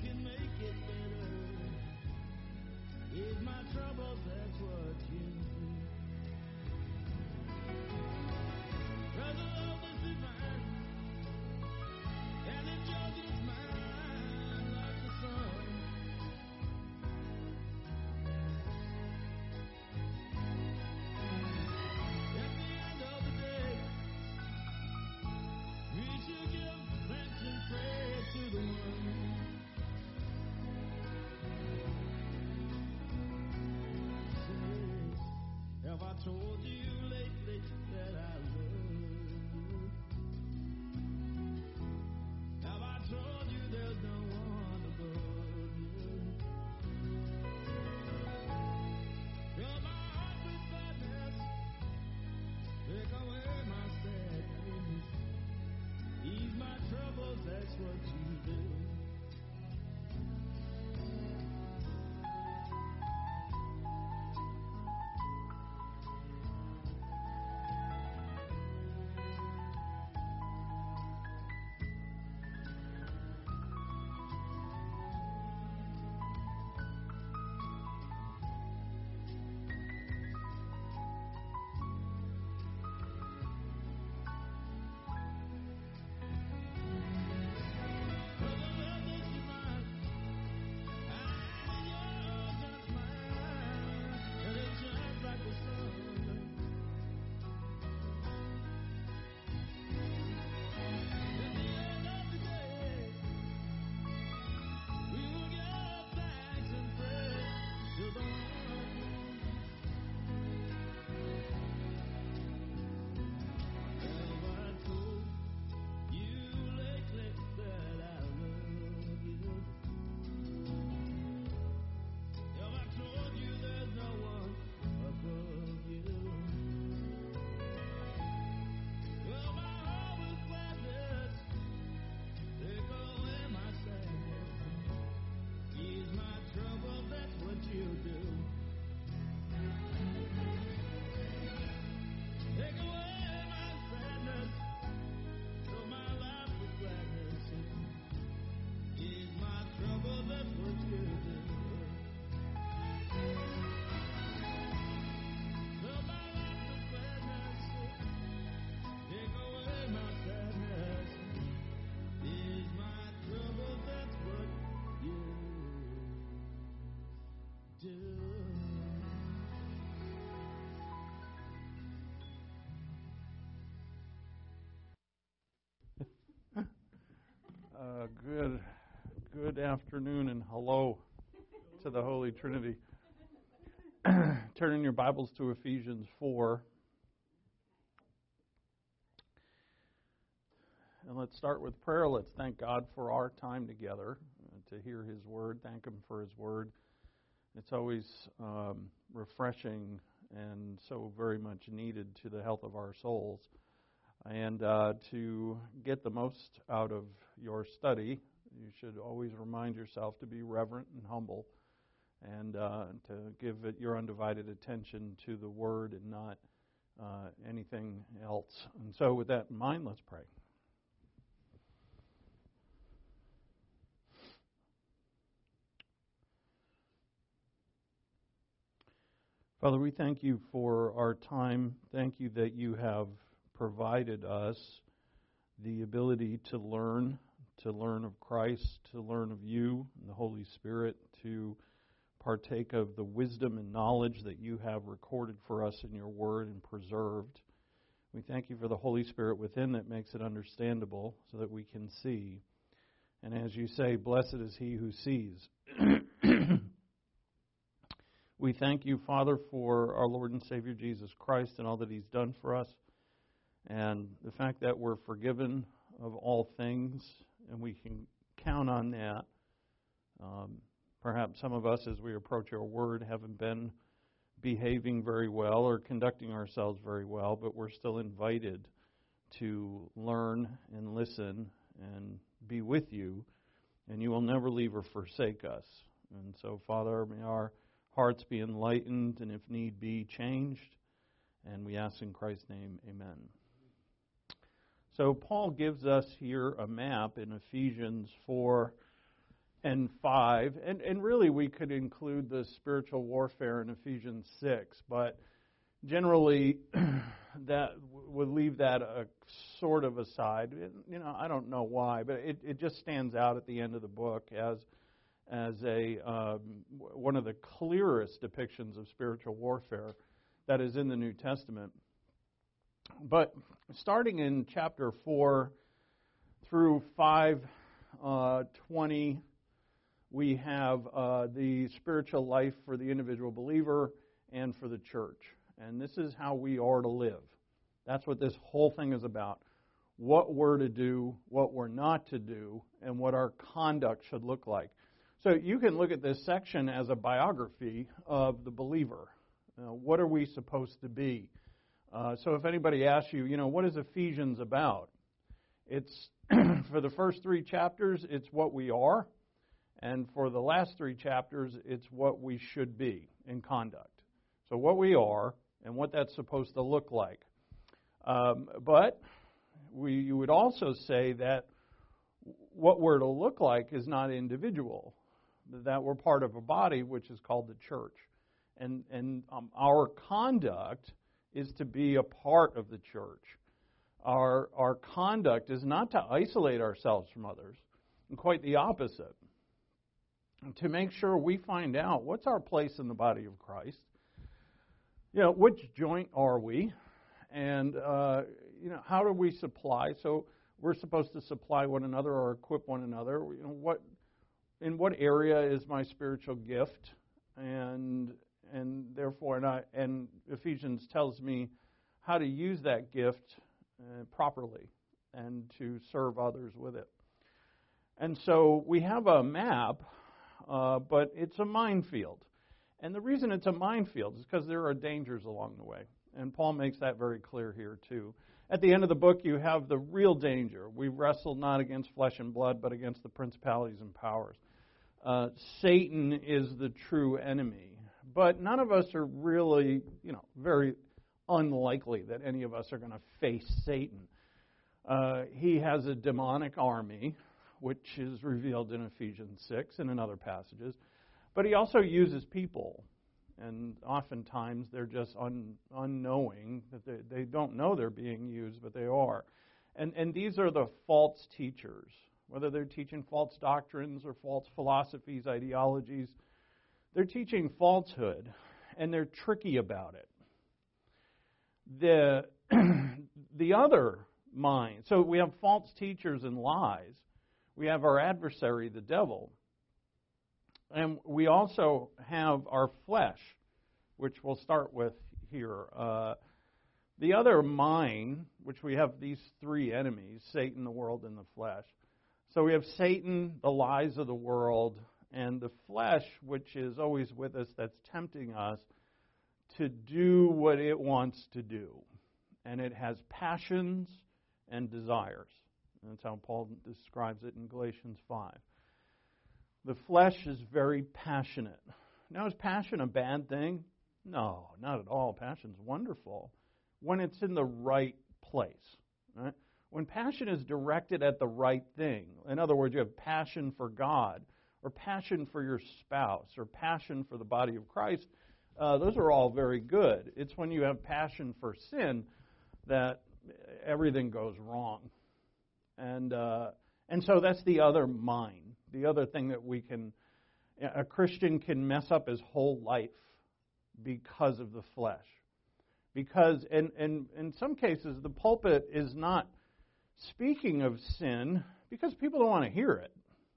can make it better. Ease my troubles, that's what you do. Brother, love is divine, and it judges mine like the sun. At the end of the day, we should give thanks and praise to the one. Have I told you lately that I love you? Have I told you there's no one above you? Fill my heart with gladness, take away my sadness, ease my troubles, that's what you do. Good afternoon and hello to the Holy Trinity. Turn in your Bibles to Ephesians 4. And let's start with prayer. Let's thank God for our time together to hear His Word. Thank Him for His Word. It's always refreshing and so very much needed to the health of our souls. And to get the most out of your study, you should always remind yourself to be reverent and humble and to give it your undivided attention to the Word and not anything else. And so with that in mind, let's pray. Father, we thank you for our time. Thank you that you have provided us the ability to learn of Christ, to learn of you and the Holy Spirit, to partake of the wisdom and knowledge that you have recorded for us in your Word and preserved. We thank you for the Holy Spirit within that makes it understandable so that we can see. And as you say, blessed is he who sees. We thank you, Father, for our Lord and Savior Jesus Christ and all that He's done for us, and the fact that we're forgiven of all things, and we can count on that. Perhaps some of us, as we approach your Word, haven't been behaving very well or conducting ourselves very well, but we're still invited to learn and listen and be with you, and you will never leave or forsake us. And so, Father, may our hearts be enlightened and, if need be, changed. And we ask in Christ's name, amen. So Paul gives us here a map in Ephesians 4 and 5, and really we could include the spiritual warfare in Ephesians 6, but generally that would leave that a sort of aside. I don't know why, but it just stands out at the end of the book as a one of the clearest depictions of spiritual warfare that is in the New Testament. But starting in chapter 4 through 5:20, we have the spiritual life for the individual believer and for the church. And this is how we are to live. That's what this whole thing is about. What we're to do, what we're not to do, and what our conduct should look like. So you can look at this section as a biography of the believer. What are we supposed to be? So if anybody asks you, what is Ephesians about? It's, for the first 3 chapters, it's what we are. And for the last 3 chapters, it's what we should be in conduct. So what we are and what that's supposed to look like. But you would also say that what we're to look like is not individual. That we're part of a body which is called the church. And our conduct is to be a part of the church. Our conduct is not to isolate ourselves from others, and quite the opposite. To make sure we find out what's our place in the body of Christ. Which joint are we? And, how do we supply? So we're supposed to supply one another or equip one another. In what area is my spiritual gift? And therefore, and Ephesians tells me how to use that gift properly and to serve others with it. And so we have a map, but it's a minefield. And the reason it's a minefield is because there are dangers along the way. And Paul makes that very clear here, too. At the end of the book, you have the real danger. We wrestle not against flesh and blood, but against the principalities and powers. Satan is the true enemy. But none of us are really, very unlikely that any of us are going to face Satan. He has a demonic army, which is revealed in Ephesians 6 and in other passages. But he also uses people, and oftentimes they're just unknowing, that they don't know they're being used, but they are. And these are the false teachers, whether they're teaching false doctrines or false philosophies, ideologies. They're teaching falsehood, and they're tricky about it. The other mind, so we have false teachers and lies. We have our adversary, the devil. And we also have our flesh, which we'll start with here. The other mind, which we have these 3 enemies, Satan, the world, and the flesh. So we have Satan, the lies of the world, and the flesh, which is always with us, that's tempting us to do what it wants to do. And it has passions and desires. And that's how Paul describes it in Galatians 5. The flesh is very passionate. Now, is passion a bad thing? No, not at all. Passion's wonderful when it's in the right place. Right? When passion is directed at the right thing, in other words, you have passion for God, or passion for your spouse, or passion for the body of Christ, those are all very good. It's when you have passion for sin that everything goes wrong. And so that's the other mind. The other thing that a Christian can mess up his whole life because of the flesh. Because in some cases, the pulpit is not speaking of sin because people don't want to hear it.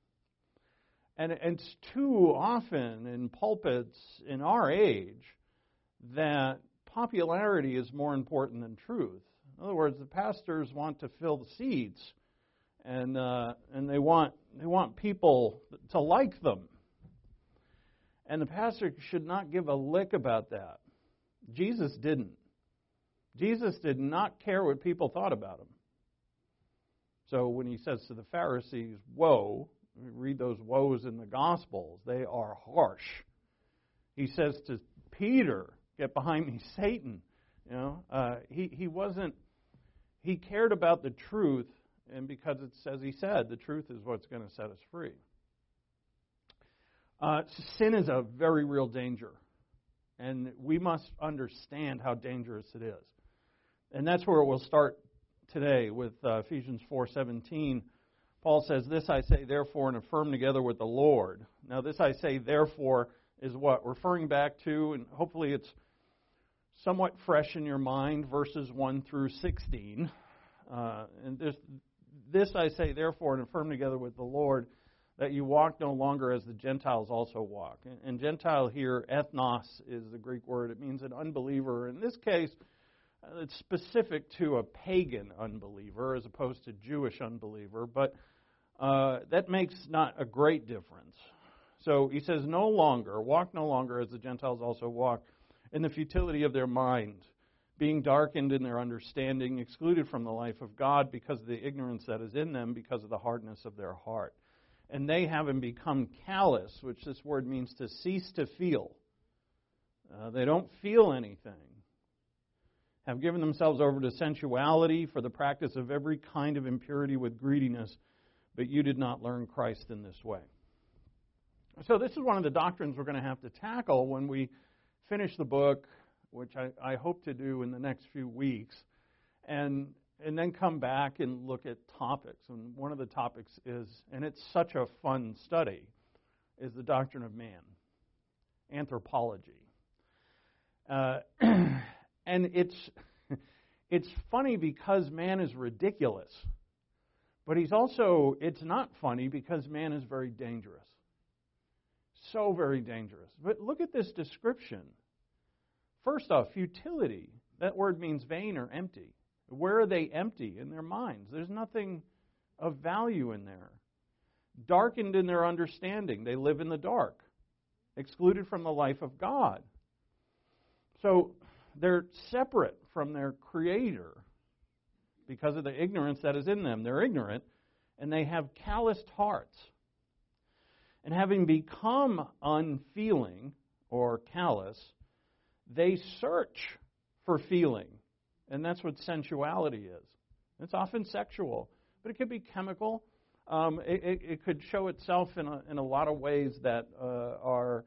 And it's too often in pulpits in our age that popularity is more important than truth. In other words, the pastors want to fill the seats, and they want people to like them. And the pastor should not give a lick about that. Jesus didn't. Jesus did not care what people thought about him. So when he says to the Pharisees, woe, read those woes in the Gospels, they are harsh. He says to Peter, get behind me, Satan. He cared about the truth, and because it says he said, the truth is what's going to set us free. Sin is a very real danger, and we must understand how dangerous it is. And that's where we'll start today with Ephesians 4:17. Paul says, "This I say, therefore, and affirm together with the Lord." Now, this I say, therefore, is what? Referring back to, and hopefully it's somewhat fresh in your mind, verses 1 through 16. And this I say, therefore, and affirm together with the Lord, that you walk no longer as the Gentiles also walk. And Gentile here, ethnos, is the Greek word. It means an unbeliever. In this case, it's specific to a pagan unbeliever as opposed to Jewish unbeliever, but that makes not a great difference. So he says, walk no longer as the Gentiles also walk, in the futility of their mind, being darkened in their understanding, excluded from the life of God because of the ignorance that is in them, because of the hardness of their heart. And they, having become callous, which this word means to cease to feel. They don't feel anything. Have given themselves over to sensuality for the practice of every kind of impurity with greediness, but you did not learn Christ in this way. So this is one of the doctrines we're going to have to tackle when we finish the book, which I hope to do in the next few weeks, and then come back and look at topics. And one of the topics is, and it's such a fun study, is the doctrine of man, anthropology. And it's funny because man is ridiculous, but it's not funny because man is very dangerous. So very dangerous. But look at this description. First off, futility. That word means vain or empty. Where are they empty? In their minds. There's nothing of value in there. Darkened in their understanding. They live in the dark. Excluded from the life of God. So they're separate from their Creator because of the ignorance that is in them. They're ignorant, and they have calloused hearts. And having become unfeeling or callous, they search for feeling. And that's what sensuality is. It's often sexual, but it could be chemical. It could show itself in a lot of ways that are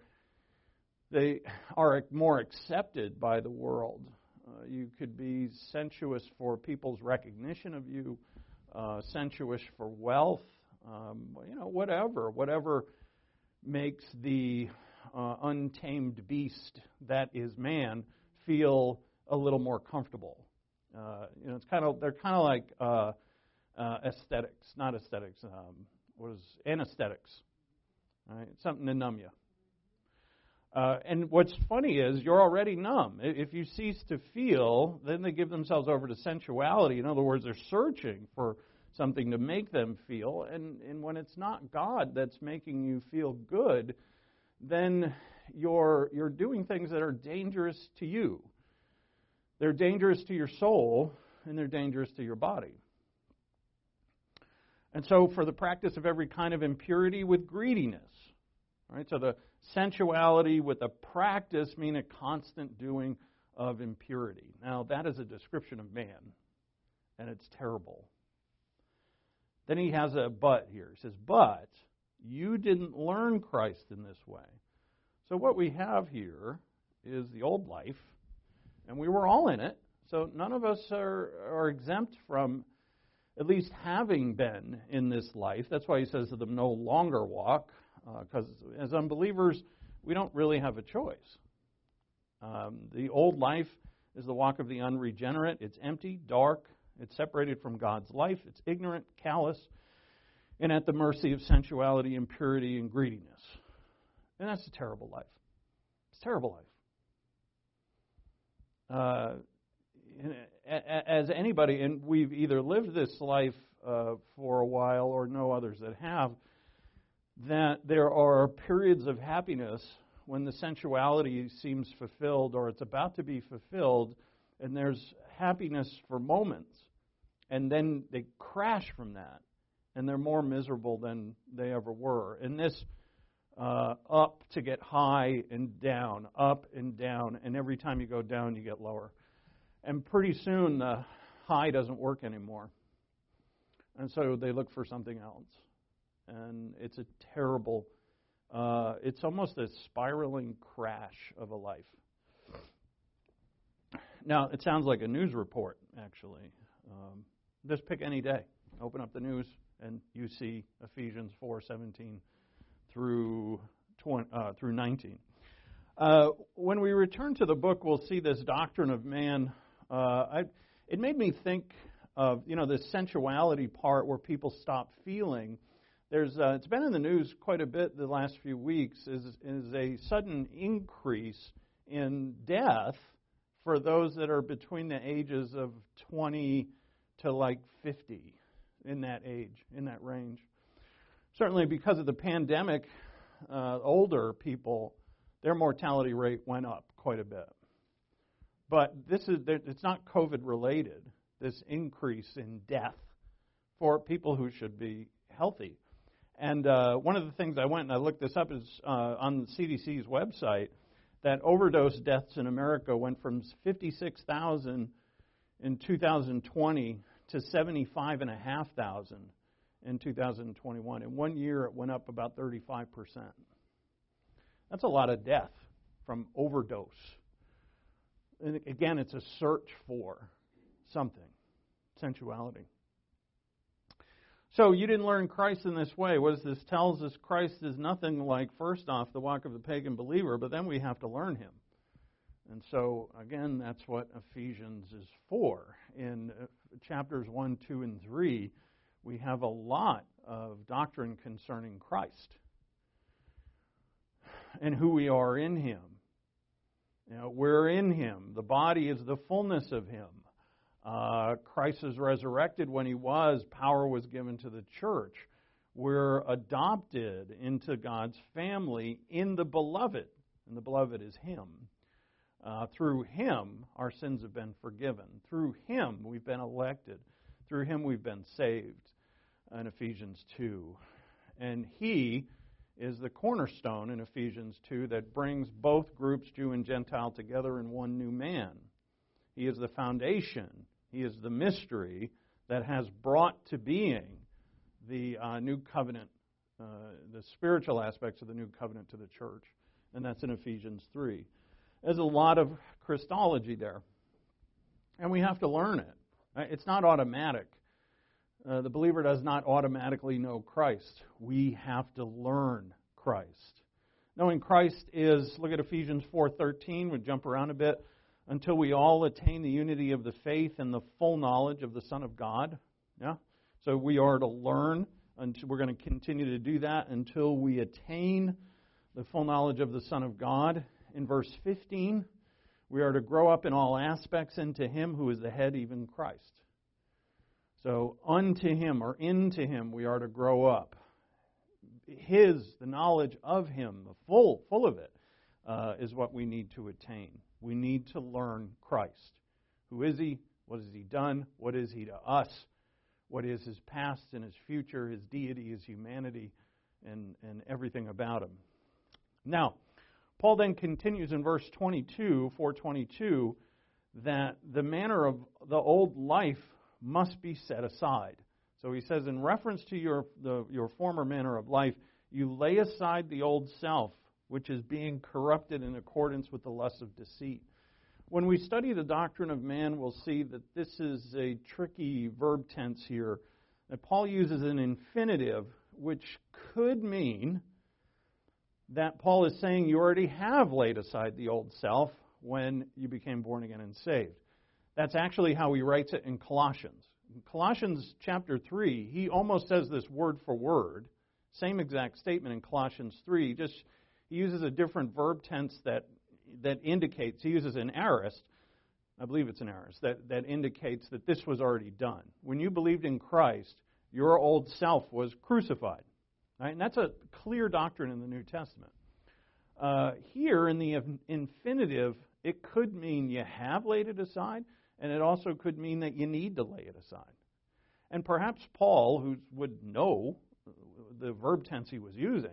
more accepted by the world. You could be sensuous for people's recognition of you, sensuous for wealth, whatever makes the untamed beast that is man feel a little more comfortable. They're kind of like aesthetics, not aesthetics. Anesthetics? Right? Something to numb you. And what's funny is you're already numb. If you cease to feel, then they give themselves over to sensuality. In other words, they're searching for something to make them feel. And when it's not God that's making you feel good, then you're doing things that are dangerous to you. They're dangerous to your soul, and they're dangerous to your body. And so for the practice of every kind of impurity with greediness. Right? So the sensuality with the practice mean a constant doing of impurity. Now, that is a description of man, and it's terrible. Then he has a but here. He says, but you didn't learn Christ in this way. So what we have here is the old life, and we were all in it. So none of us are exempt from at least having been in this life. That's why he says to them, no longer walk, because as unbelievers, we don't really have a choice. The old life is the walk of the unregenerate. It's empty, dark. It's separated from God's life. It's ignorant, callous, and at the mercy of sensuality, impurity, and greediness. And that's a terrible life. It's a terrible life. As anybody, and we've either lived this life for a while or know others that have, that there are periods of happiness when the sensuality seems fulfilled or it's about to be fulfilled, and there's happiness for moments, and then they crash from that, and they're more miserable than they ever were. And this up to get high and down, up and down, and every time you go down, you get lower. And pretty soon, the high doesn't work anymore. And so they look for something else. And it's a terrible It's almost a spiraling crash of a life. Now, it sounds like a news report, actually. Just pick any day. Open up the news, and you see Ephesians 4:17 through 19. When we return to the book, we'll see this doctrine of man. It made me think of, this sensuality part where people stop feeling. It's been in the news quite a bit the last few weeks, is a sudden increase in death for those that are between the ages of 20 to 50, in that age, in that range. Certainly because of the pandemic, older people, their mortality rate went up quite a bit. But it's not COVID related, this increase in death for people who should be healthy. And one of the things I went and I looked this up is on the CDC's website, that overdose deaths in America went from 56,000 in 2020 to 75,500 in 2021. In 1 year, it went up about 35%. That's a lot of death from overdose. And again, it's a search for something, sensuality. So you didn't learn Christ in this way. What this tells us, Christ is nothing like, first off, the walk of the pagan believer, but then we have to learn him. And so, again, that's what Ephesians is for. In chapters 1, 2, and 3, we have a lot of doctrine concerning Christ and who we are in him. We're in him. The body is the fullness of him. Christ is resurrected. When he was, power was given to the church. We're adopted into God's family in the beloved, and the beloved is him. Through him, our sins have been forgiven. Through him, we've been elected. Through him, we've been saved, in Ephesians 2. And he is the cornerstone in Ephesians 2 that brings both groups, Jew and Gentile, together in one new man. He is the foundation. He is the mystery that has brought to being the new covenant, the spiritual aspects of the new covenant to the church. And that's in Ephesians 3. There's a lot of Christology there. And we have to learn it. It's not automatic. The believer does not automatically know Christ. We have to learn Christ. Knowing Christ is, look at Ephesians 4:13, we'll jump around a bit, until we all attain the unity of the faith and the full knowledge of the Son of God. Yeah? So we are to learn, and we're going to continue to do that until we attain the full knowledge of the Son of God. In verse 15, we are to grow up in all aspects into him who is the head, even Christ. So unto him or into him we are to grow up. The knowledge of him, the full of it, is what we need to attain. We need to learn Christ. Who is he? What has he done? What is he to us? What is his past and his future, his deity, his humanity, and everything about him. Now, Paul then continues in verse 22, 4:22, that the manner of the old life must be set aside. So he says, in reference to your former manner of life, you lay aside the old self, which is being corrupted in accordance with the lusts of deceit. When we study the doctrine of man, we'll see that this is a tricky verb tense here, that Paul uses an infinitive, which could mean that Paul is saying you already have laid aside the old self when you became born again and saved. That's actually how he writes it in Colossians. In Colossians chapter 3, he almost says this word for word. Same exact statement in Colossians 3. He uses a different verb tense that indicates, he uses an aorist, I believe it's an aorist, that indicates that this was already done. When you believed in Christ, your old self was crucified. Right? And that's a clear doctrine in the New Testament. Here in the infinitive, it could mean you have laid it aside, and it also could mean that you need to lay it aside. And perhaps Paul, who would know the verb tense he was using,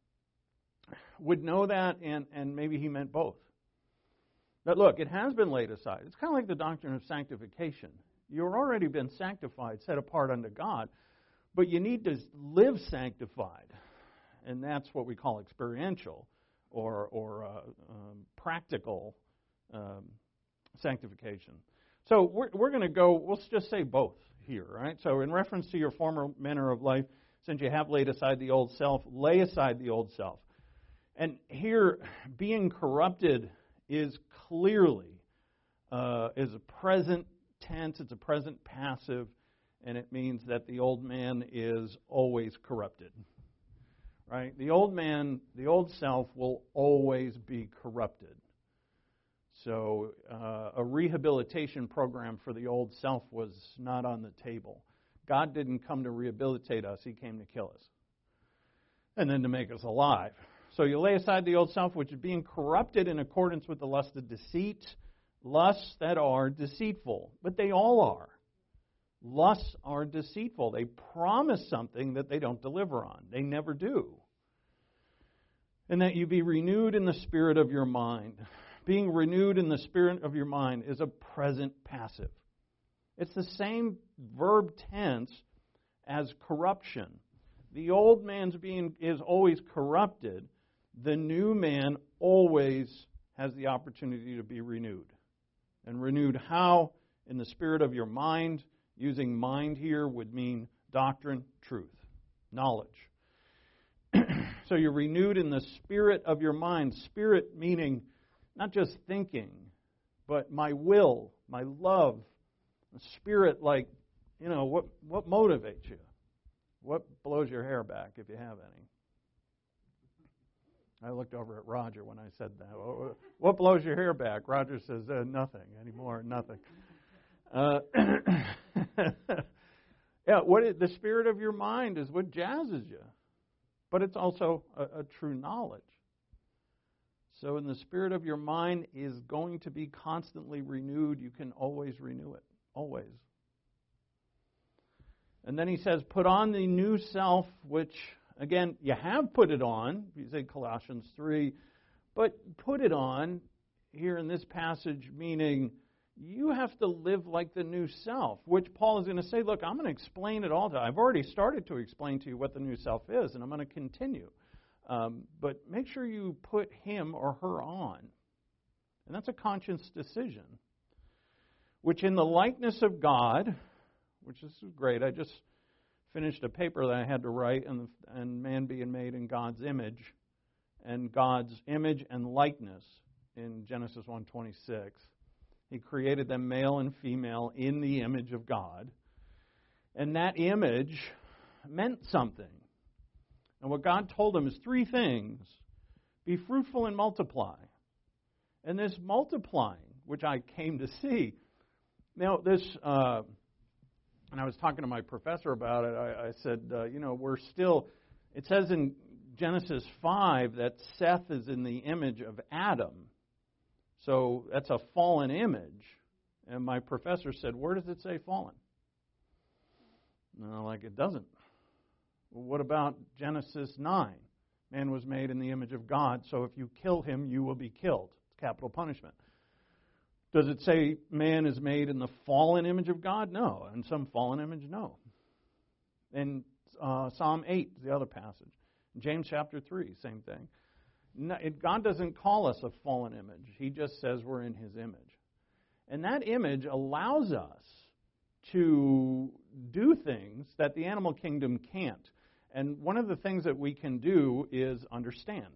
would know that, and maybe he meant both. But look, it has been laid aside. It's kind of like the doctrine of sanctification. You've already been sanctified, set apart unto God, but you need to live sanctified. And that's what we call experiential or practical sanctification. So we're going to go, we'll just say both here, right? So in reference to your former manner of life, since you have laid aside the old self, lay aside the old self. And here, being corrupted is clearly is a present tense, it's a present passive, and it means that the old man is always corrupted. Right? The old man, the old self will always be corrupted. So a rehabilitation program for the old self was not on the table. God didn't come to rehabilitate us, He came to kill us. And then to make us alive. So you lay aside the old self, which is being corrupted in accordance with the lust of deceit, lusts that are deceitful. But they all are. Lusts are deceitful. They promise something that they don't deliver on. They never do. And that you be renewed in the spirit of your mind. Being renewed in the spirit of your mind is a present passive. It's the same verb tense as corruption. The old man's being is always corrupted. The new man always has the opportunity to be renewed. And renewed how? In the spirit of your mind. Using mind here would mean doctrine, truth, knowledge. So you're renewed in the spirit of your mind. Spirit meaning not just thinking, but my will, my love. Spirit, like, what motivates you? What blows your hair back, if you have any? I looked over at Roger when I said that. What blows your hair back? Roger says, nothing anymore, nothing. The spirit of your mind is what jazzes you. But it's also a true knowledge. So in the spirit of your mind is going to be constantly renewed. You can always renew it. Always. And then he says, put on the new self, which, again, you have put it on. You say Colossians 3. But put it on here in this passage, meaning you have to live like the new self, which Paul is going to say, look, I'm going to explain it all to you. I've already started to explain to you what the new self is, and I'm going to continue. But make sure you put him or her on. And that's a conscious decision. Which in the likeness of God, which is great. I just finished a paper that I had to write, and man being made in God's image, and God's image and likeness in Genesis 1:26. He created them male and female in the image of God. And that image meant something. And what God told them is three things. Be fruitful and multiply. And this multiplying, which I came to see. Now, this, and I was talking to my professor about it, I said, we're still, it says in Genesis 5 that Seth is in the image of Adam. So that's a fallen image. And my professor said, where does it say fallen? No, it doesn't. Well, what about Genesis 9? Man was made in the image of God, so if you kill him, you will be killed. It's capital punishment. Does it say man is made in the fallen image of God? No. In some fallen image, no. In Psalm 8 is the other passage. In James chapter 3, same thing. No, God doesn't call us a fallen image. He just says we're in His image. And that image allows us to do things that the animal kingdom can't. And one of the things that we can do is understand.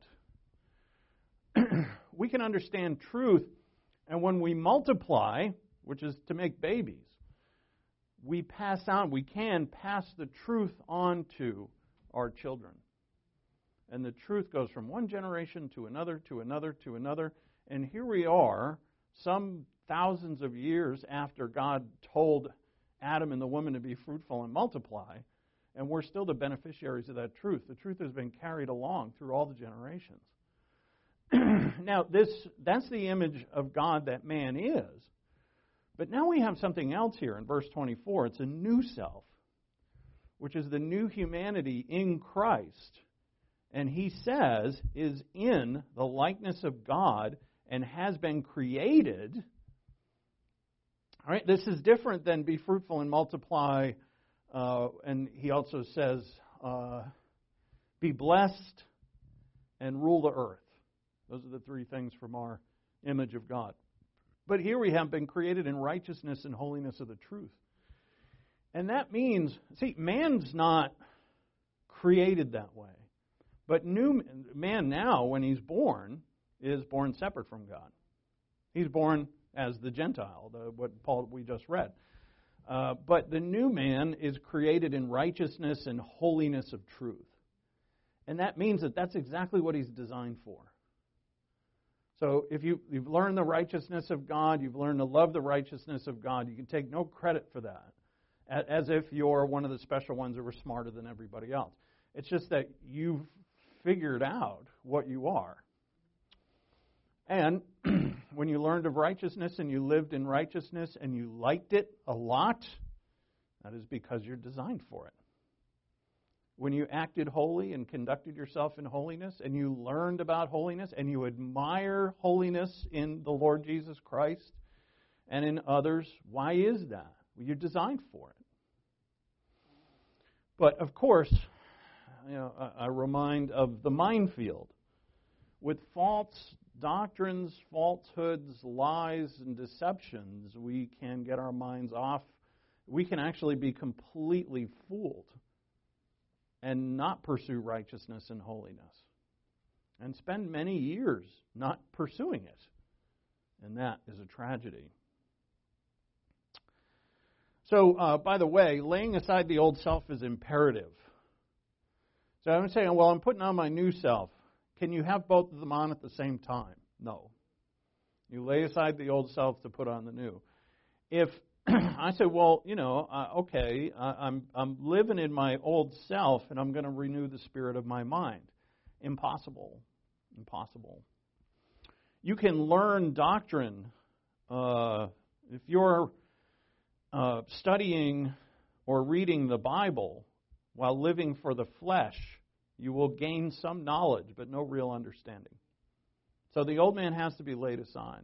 We can understand truth, and when we multiply, which is to make babies, we can pass the truth on to our children. And the truth goes from one generation to another, to another, to another. And here we are, some thousands of years after God told Adam and the woman to be fruitful and multiply, and we're still the beneficiaries of that truth. The truth has been carried along through all the generations. Now, that's the image of God that man is. But now we have something else here in verse 24. It's a new self, which is the new humanity in Christ. And he says is in the likeness of God and has been created. All right, this is different than be fruitful and multiply. And he also says be blessed, and rule the earth. Those are the three things from our image of God. But here we have been created in righteousness and holiness of the truth. And that means, see, man's not created that way. But new man now, when he's born, is born separate from God. He's born as the Gentile, what Paul we just read. But the new man is created in righteousness and holiness of truth. And that means that that's exactly what he's designed for. So if you've learned the righteousness of God, you've learned to love the righteousness of God, you can take no credit for that, as if you're one of the special ones that were smarter than everybody else. It's just that you've figured out what you are. And when you learned of righteousness and you lived in righteousness and you liked it a lot, that is because you're designed for it. When you acted holy and conducted yourself in holiness and you learned about holiness and you admire holiness in the Lord Jesus Christ and in others, why is that? Well, you're designed for it. But of course, I remind of the minefield. With false doctrines, falsehoods, lies, and deceptions, we can get our minds off. We can actually be completely fooled and not pursue righteousness and holiness, and spend many years not pursuing it. And that is a tragedy. So, by the way, laying aside the old self is imperative. So I'm saying, well, I'm putting on my new self. Can you have both of them on at the same time? No. You lay aside the old self to put on the new. If I say, well, okay, I'm living in my old self, and I'm going to renew the spirit of my mind. Impossible. You can learn doctrine. If you're studying or reading the Bible while living for the flesh, you will gain some knowledge, but no real understanding. So the old man has to be laid aside.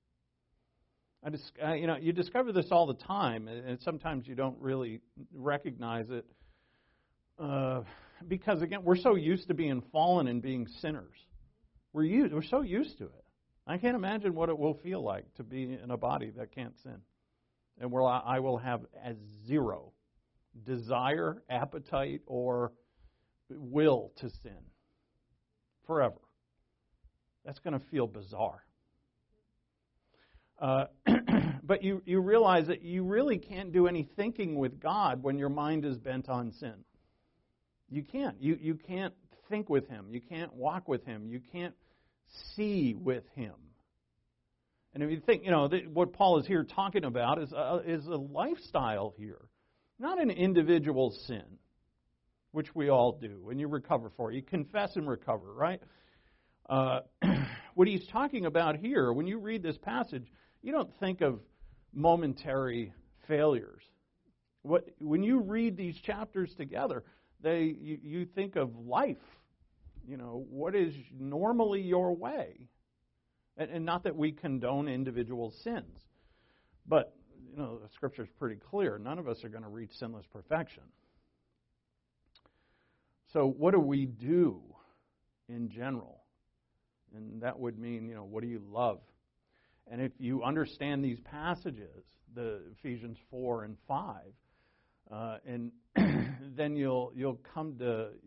You discover this all the time, and sometimes you don't really recognize it because, again, we're so used to being fallen and being sinners. We're so used to it. I can't imagine what it will feel like to be in a body that can't sin, and where I will have as zero desire, appetite, or will to sin forever. That's going to feel bizarre. But you realize that you really can't do any thinking with God when your mind is bent on sin. You can't. You can't think with Him. You can't walk with Him. You can't see with Him. And if you think, what Paul is here talking about is a lifestyle here, not an individual sin, which we all do, and you recover for. You confess and recover, right? What he's talking about here, when you read this passage, you don't think of momentary failures. When you read these chapters together, you think of life. What is normally your way. And not that we condone individual sins. But, the Scripture is pretty clear. None of us are going to reach sinless perfection. So what do we do in general? And that would mean, what do you love? And if you understand these passages, the Ephesians 4 and 5, and then you'll come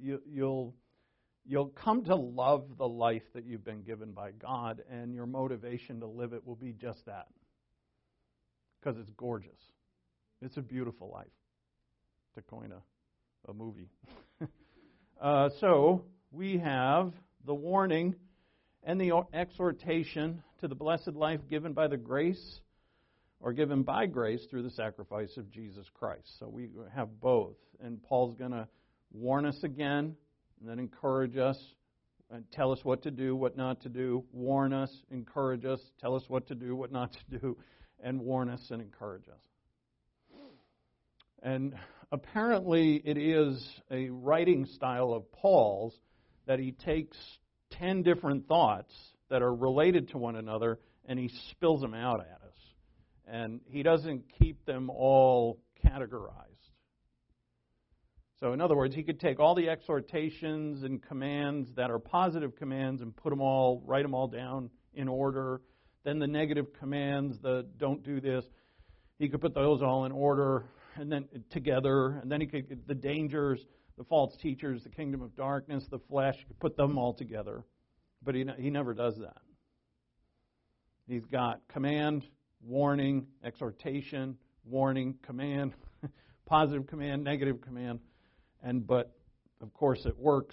to love the life that you've been given by God, and your motivation to live it will be just that, because it's gorgeous. It's a beautiful life, to coin a movie. So we have the warning and the exhortation to the blessed life given by the grace, or given by grace through the sacrifice of Jesus Christ. So we have both. And Paul's going to warn us again, and then encourage us, and tell us what to do, what not to do, warn us, encourage us, tell us what to do, what not to do, and warn us and encourage us. And apparently it is a writing style of Paul's that he takes 10 different thoughts that are related to one another, and he spills them out at us. And he doesn't keep them all categorized. So in other words, he could take all the exhortations and commands that are positive commands and write them all down in order. Then the negative commands, the don't do this, he could put those all in order and then together. And then he could, the dangers, the false teachers, the kingdom of darkness, the flesh, he could put them all together. But he never does that. He's got command, warning, exhortation, warning, command, positive command, negative command. But of course it works.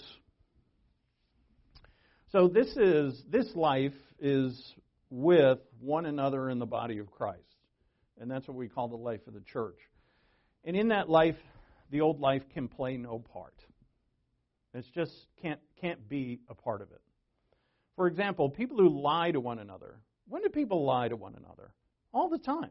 So this life is with one another in the body of Christ. And that's what we call the life of the church. And in that life, the old life can play no part. It's just can't be a part of it. For example, people who lie to one another. When do people lie to one another? All the time.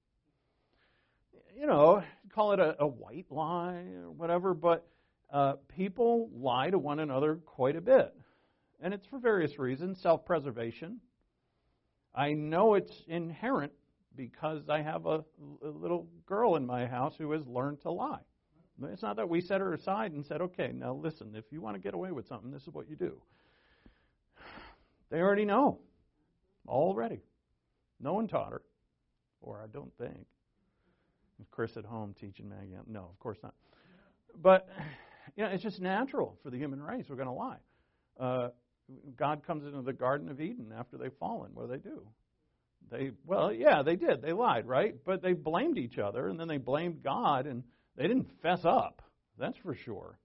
You know, call it a white lie or whatever, but people lie to one another quite a bit. And it's for various reasons. Self-preservation. I know it's inherent because I have a little girl in my house who has learned to lie. It's not that we set her aside and said, okay, now listen, if you want to get away with something, this is what you do. They already know. Already. No one taught her. Or I don't think. Is Chris at home teaching Maggie? No, of course not. But, you know, it's just natural for the human race. We're going to lie. God comes into the Garden of Eden after they've fallen. What do? They did. They lied, right? But they blamed each other, and then they blamed God, and they didn't fess up. That's for sure.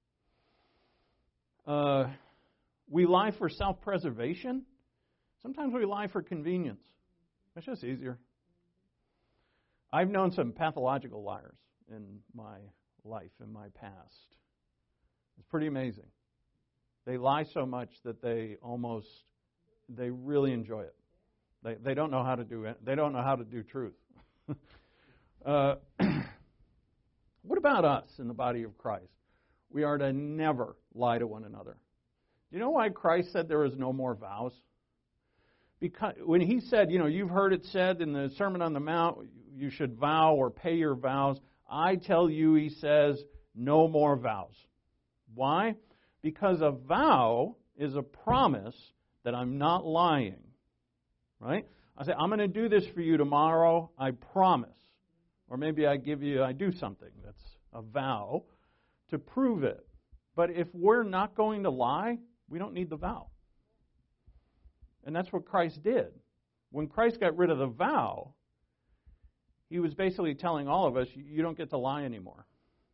We lie for self-preservation. Sometimes we lie for convenience. It's just easier. I've known some pathological liars in my life, in my past. It's pretty amazing. They lie so much that they really enjoy it. They don't know how to do it. They don't know how to do truth. What about us in the body of Christ? We are to never lie to one another. Do you know why Christ said there is no more vows? Because when he said, you've heard it said in the Sermon on the Mount, you should vow or pay your vows. I tell you, he says, no more vows. Why? Because a vow is a promise that I'm not lying. Right? I say, I'm going to do this for you tomorrow, I promise. Or maybe I do something that's a vow to prove it. But if we're not going to lie, we don't need the vow. And that's what Christ did. When Christ got rid of the vow, he was basically telling all of us, you don't get to lie anymore.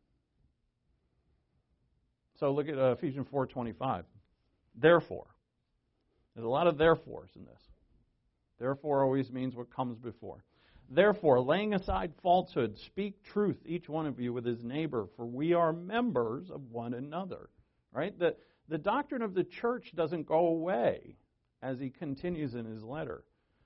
So look at Ephesians 4:25. Therefore. There's a lot of therefores in this. Therefore always means what comes before. Therefore, laying aside falsehood, speak truth, each one of you, with his neighbor, for we are members of one another. Right? The doctrine of the church doesn't go away as he continues in his letter.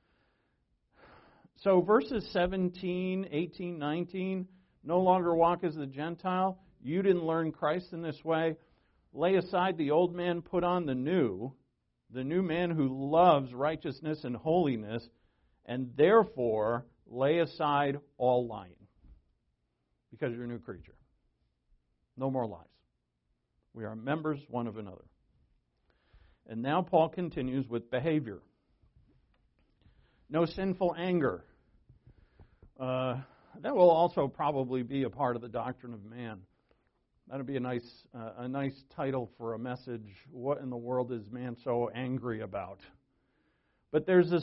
So verses 17, 18, 19, no longer walk as the Gentile. You didn't learn Christ in this way. Lay aside the old man, put on the new man who loves righteousness and holiness, and therefore lay aside all lying, because you're a new creature. No more lies. We are members one of another. And now Paul continues with behavior. No sinful anger. That will also probably be a part of the doctrine of man. That would be a nice title for a message. What in the world is man so angry about? But there's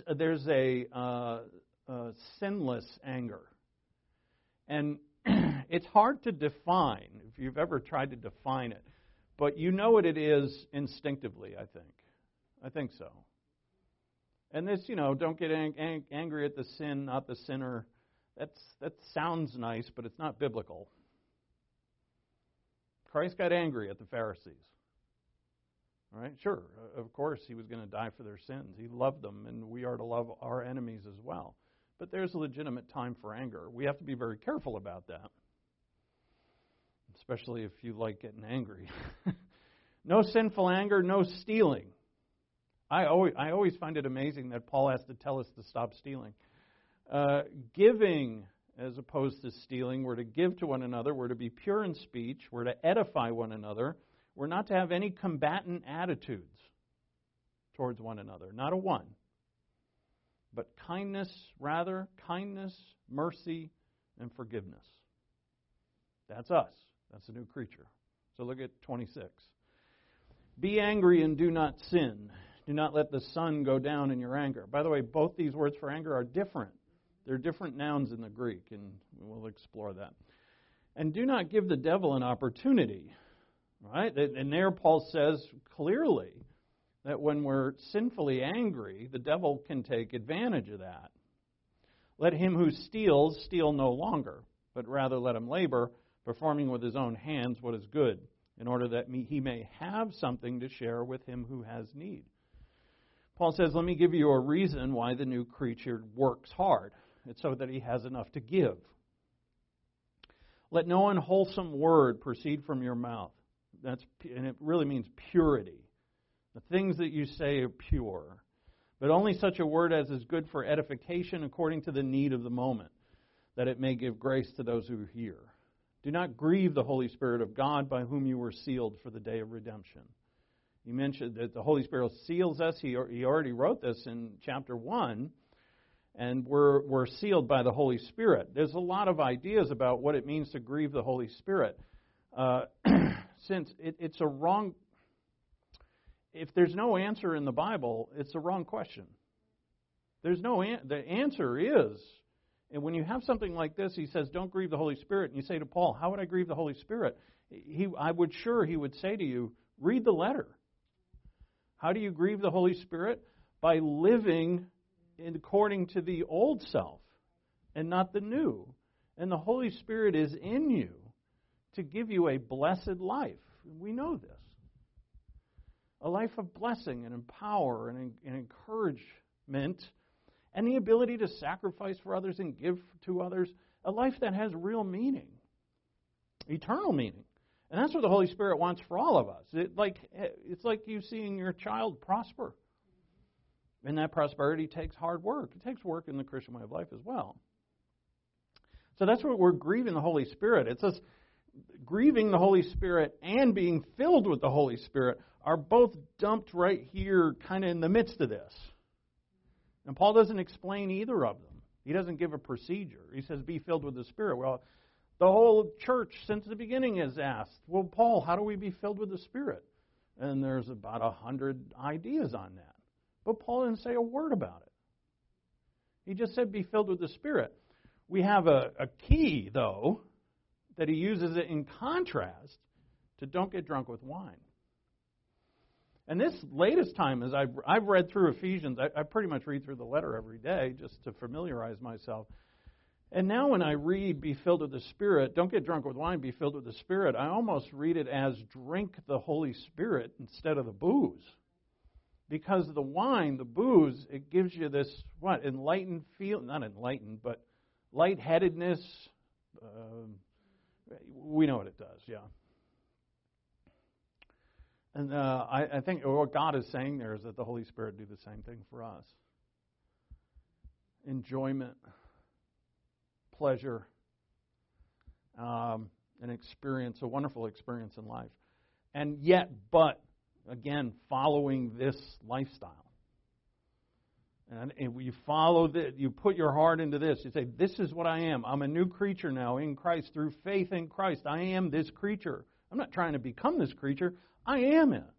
a sinless anger, and it's hard to define if you've ever tried to define it. But you know what it is instinctively. I think so. And this, don't get angry at the sin, not the sinner. That sounds nice, but it's not biblical. Christ got angry at the Pharisees. All right, sure, of course he was going to die for their sins. He loved them, and we are to love our enemies as well. But there's a legitimate time for anger. We have to be very careful about that, especially if you like getting angry. No sinful anger, no stealing. I always find it amazing that Paul has to tell us to stop stealing. Giving as opposed to stealing. We're to give to one another. We're to be pure in speech. We're to edify one another. We're not to have any combatant attitudes towards one another. Not a one. But kindness, rather, kindness, mercy, and forgiveness. That's us. That's a new creature. So look at 26. Be angry and do not sin. Do not let the sun go down in your anger. By the way, both these words for anger are different. They're different nouns in the Greek, and we'll explore that. And do not give the devil an opportunity. Right? And there Paul says clearly that when we're sinfully angry, the devil can take advantage of that. Let him who steals steal no longer, but rather let him labor, performing with his own hands what is good, in order that he may have something to share with him who has need. Paul says, let me give you a reason why the new creature works hard. It's so that he has enough to give. Let no unwholesome word proceed from your mouth. And it really means purity. The things that you say are pure. But only such a word as is good for edification according to the need of the moment, that it may give grace to those who hear. Do not grieve the Holy Spirit of God, by whom you were sealed for the day of redemption. He mentioned that the Holy Spirit seals us. He already wrote this in chapter 1. And we're sealed by the Holy Spirit. There's a lot of ideas about what it means to grieve the Holy Spirit. Since it's a wrong... If there's no answer in the Bible, it's a wrong question. There's no the answer is, and when you have something like this, he says, don't grieve the Holy Spirit. And you say to Paul, how would I grieve the Holy Spirit? He would say to you, read the letter. How do you grieve the Holy Spirit? By living according to the old self and not the new. And the Holy Spirit is in you to give you a blessed life. We know this. A life of blessing and power and encouragement and the ability to sacrifice for others and give to others. A life that has real meaning, eternal meaning. And that's what the Holy Spirit wants for all of us. It's like you seeing your child prosper. And that prosperity takes hard work. It takes work in the Christian way of life as well. So that's what we're grieving the Holy Spirit. It says grieving the Holy Spirit and being filled with the Holy Spirit are both dumped right here kind of in the midst of this. And Paul doesn't explain either of them. He doesn't give a procedure. He says be filled with the Spirit. Well, the whole church since the beginning has asked, well, Paul, how do we be filled with the Spirit? And there's about 100 ideas on that. But Paul didn't say a word about it. He just said be filled with the Spirit. We have a key, though, that he uses it in contrast to don't get drunk with wine. And this latest time, as I've read through Ephesians, I pretty much read through the letter every day just to familiarize myself. And now when I read be filled with the Spirit, don't get drunk with wine, be filled with the Spirit, I almost read it as drink the Holy Spirit instead of the booze. Because the wine, the booze, it gives you this, enlightened feel, not enlightened, but lightheadedness. We know what it does, yeah. And I think what God is saying there is that the Holy Spirit do the same thing for us. Enjoyment, pleasure, an experience, a wonderful experience in life. And yet, again, following this lifestyle. And you follow this, you put your heart into this. You say, this is what I am. I'm a new creature now in Christ. Through faith in Christ, I am this creature. I'm not trying to become this creature. I am it.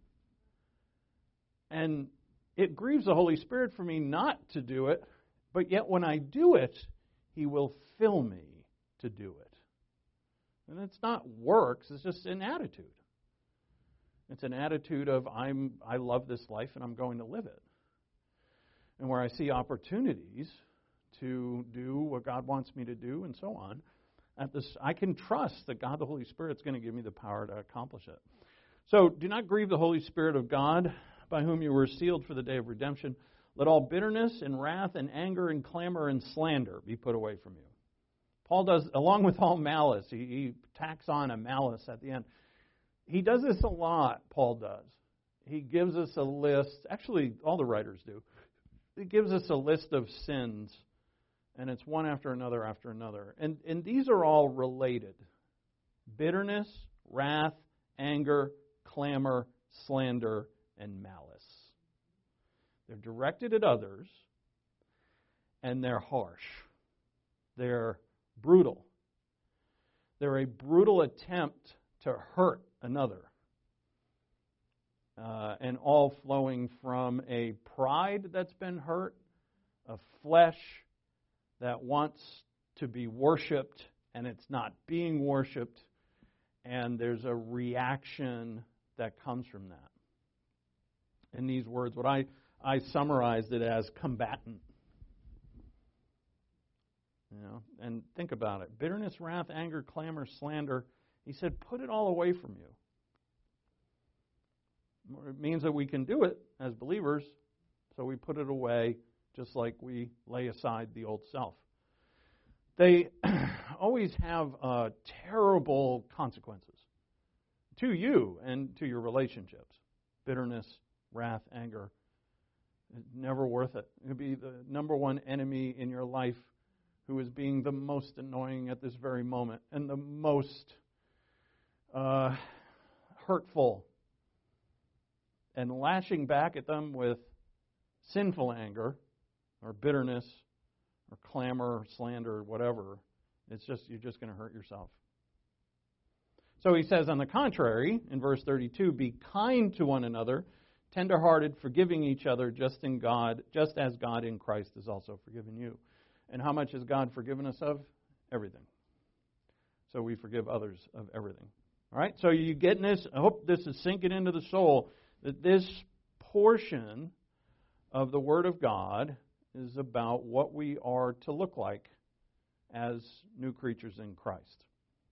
And it grieves the Holy Spirit for me not to do it, but yet when I do it, He will fill me to do it. And it's not works, it's just an attitude. It's an attitude of I love this life and I'm going to live it. And where I see opportunities to do what God wants me to do and so on, I can trust that God the Holy Spirit is going to give me the power to accomplish it. So do not grieve the Holy Spirit of God, by whom you were sealed for the day of redemption. Let all bitterness and wrath and anger and clamor and slander be put away from you. Paul does, along with all malice, he tacks on a malice at the end. He does this a lot, Paul does. He gives us a list, actually all the writers do. He gives us a list of sins And it's one after another after another. And these are all related. Bitterness, wrath, anger, clamor, slander, and malice. They're directed at others, and they're harsh. They're brutal. They're a brutal attempt to hurt another. And all flowing from a pride that's been hurt, a flesh that wants to be worshipped and it's not being worshipped, and there's a reaction that comes from that. In these words, what I summarized it as combatant. And think about it. Bitterness, wrath, anger, clamor, slander. He said, put it all away from you. It means that we can do it as believers, so we put it away just like we lay aside the old self. They always have terrible consequences to you and to your relationships. Bitterness, wrath, anger. It's never worth it. It would be the number one enemy in your life who is being the most annoying at this very moment and the most hurtful, and lashing back at them with sinful anger or bitterness or clamor or slander or whatever, you're just going to hurt yourself. So he says, on the contrary, in verse 32, be kind to one another, tender-hearted, forgiving each other, just as God in Christ has also forgiven you. And how much has God forgiven us of? Everything. So we forgive others of everything. All right? So you getting this? I hope this is sinking into the soul, that this portion of the Word of God is about what we are to look like as new creatures in Christ.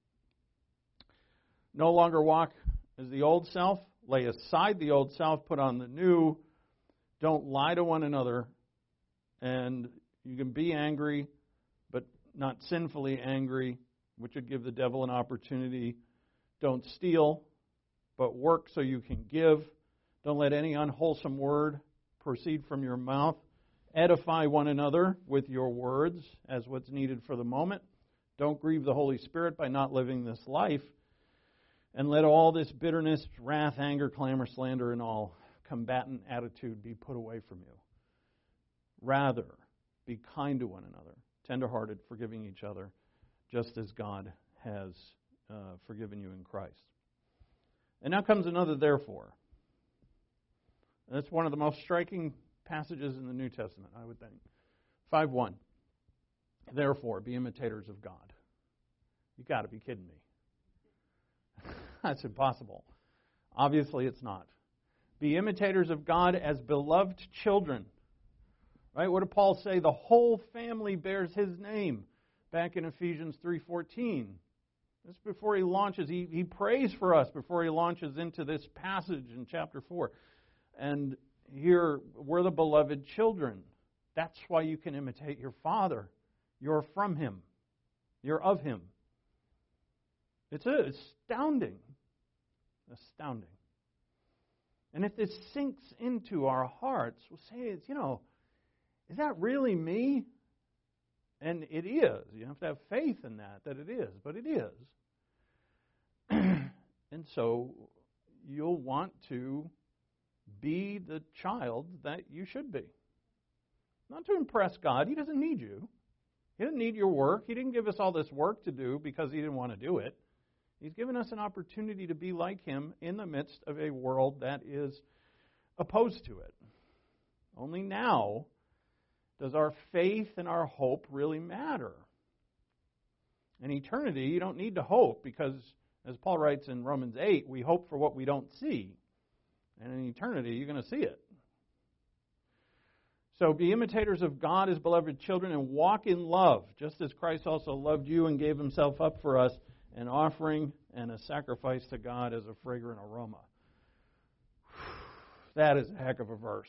No longer walk as the old self. Lay aside the old self. Put on the new. Don't lie to one another. And you can be angry, but not sinfully angry, which would give the devil an opportunity. Don't steal, but work so you can give. Don't let any unwholesome word proceed from your mouth. Edify one another with your words as what's needed for the moment. Don't grieve the Holy Spirit by not living this life. And let all this bitterness, wrath, anger, clamor, slander, and all combatant attitude be put away from you. Rather, be kind to one another, tender-hearted, forgiving each other, just as God has forgiven you in Christ. And now comes another therefore. That's one of the most striking passages in the New Testament, I would think. 5:1. Therefore, be imitators of God. You've got to be kidding me. That's impossible. Obviously, it's not. Be imitators of God as beloved children. Right? What did Paul say? The whole family bears his name. Back in Ephesians 3:14. This is before he launches. He prays for us before he launches into this passage in chapter 4. And here, we're the beloved children. That's why you can imitate your Father. You're from Him. You're of Him. It's astounding. Astounding. And if this sinks into our hearts, we'll say, is that really me? And it is. You have to have faith in that it is. But it is. And so you'll want to be the child that you should be. Not to impress God. He doesn't need you. He doesn't need your work. He didn't give us all this work to do because He didn't want to do it. He's given us an opportunity to be like Him in the midst of a world that is opposed to it. Only now does our faith and our hope really matter. In eternity, you don't need to hope because, as Paul writes in Romans 8, we hope for what we don't see. And in eternity, you're going to see it. So be imitators of God as beloved children and walk in love, just as Christ also loved you and gave Himself up for us, an offering and a sacrifice to God as a fragrant aroma. That is a heck of a verse.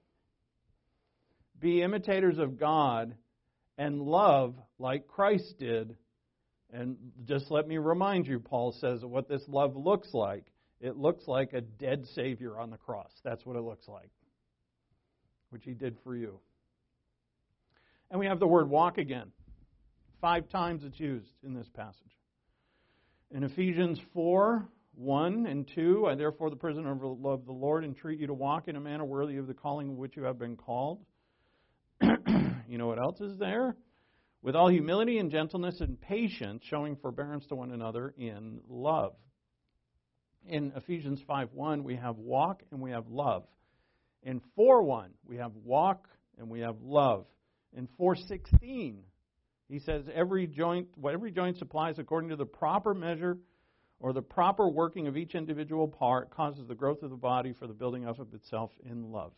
Be imitators of God and love like Christ did. And just let me remind you, Paul says, what this love looks like. It looks like a dead Savior on the cross. That's what it looks like, which He did for you. And we have the word walk again. 5 times it's used in this passage. In Ephesians 4, 1 and 2, I therefore, the prisoner of the Lord, entreat you to walk in a manner worthy of the calling of which you have been called. You know what else is there? With all humility and gentleness and patience, showing forbearance to one another in love. In Ephesians 5:1, we have walk and we have love. In 4:1, we have walk and we have love. In 4:16, he says every joint supplies according to the proper measure or the proper working of each individual part causes the growth of the body for the building up of itself in love.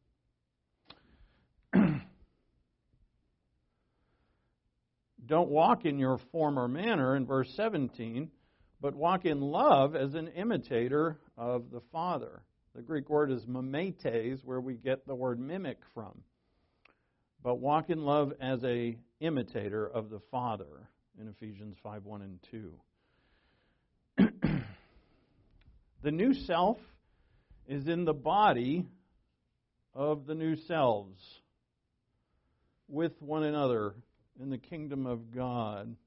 Don't walk in your former manner in verse 17, but walk in love as an imitator of the Father. The Greek word is mimetes, where we get the word mimic from. But walk in love as a imitator of the Father in Ephesians 5:1 and 2. The new self is in the body of the new selves with one another in the kingdom of God.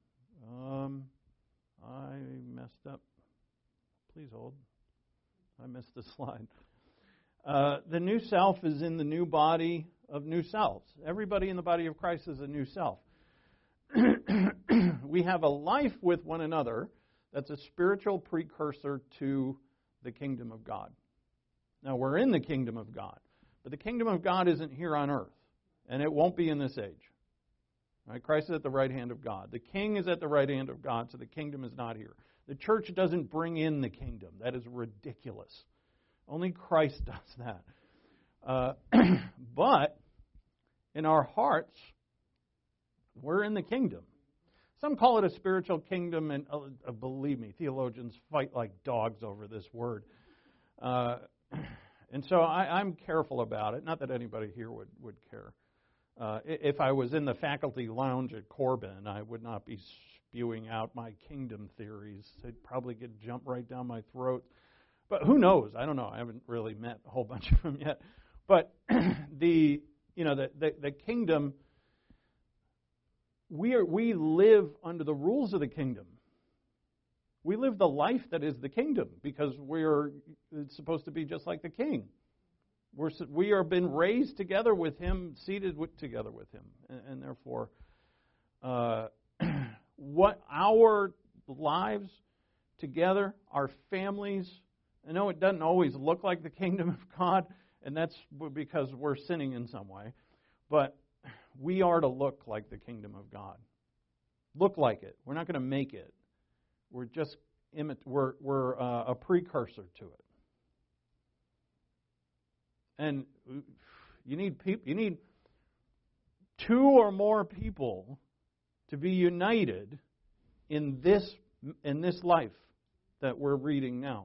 I messed up. Please hold. I missed the slide. The new self is in the new body of new selves. Everybody in the body of Christ is a new self. We have a life with one another that's a spiritual precursor to the kingdom of God. Now, we're in the kingdom of God, but the kingdom of God isn't here on earth, and it won't be in this age. Right? Christ is at the right hand of God. The king is at the right hand of God, so the kingdom is not here. The church doesn't bring in the kingdom. That is ridiculous. Only Christ does that. But in our hearts, we're in the kingdom. Some call it a spiritual kingdom, and believe me, theologians fight like dogs over this word. And so I'm careful about it. Not that anybody here would care. If I was in the faculty lounge at Corbin, I would not be spewing out my kingdom theories. They'd probably jump right down my throat. But who knows? I don't know. I haven't really met a whole bunch of them yet. But the kingdom, we live under the rules of the kingdom. We live the life that is the kingdom because it's supposed to be just like the king. We are been raised together with him, seated together with him. And therefore, what our lives together, our families, I know it doesn't always look like the kingdom of God, and that's because we're sinning in some way, but we are to look like the kingdom of God. Look like it. We're not going to make it. We're just we're a precursor to it. And you need 2 or more people to be united in this life that we're reading now.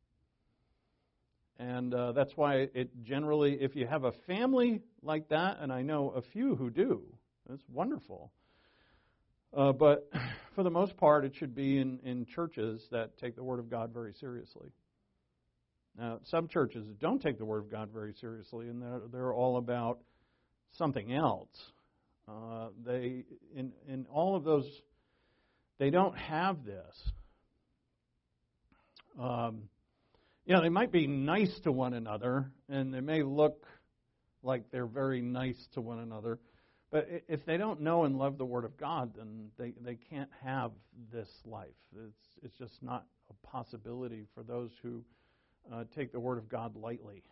And that's why it generally, if you have a family like that, and I know a few who do, that's wonderful. But for the most part, it should be in churches that take the Word of God very seriously. Now, some churches don't take the Word of God very seriously, and they're all about something else. In all of those, they don't have this. They might be nice to one another, and they may look like they're very nice to one another, but if they don't know and love the Word of God, then they can't have this life. It's just not a possibility for those who take the Word of God lightly.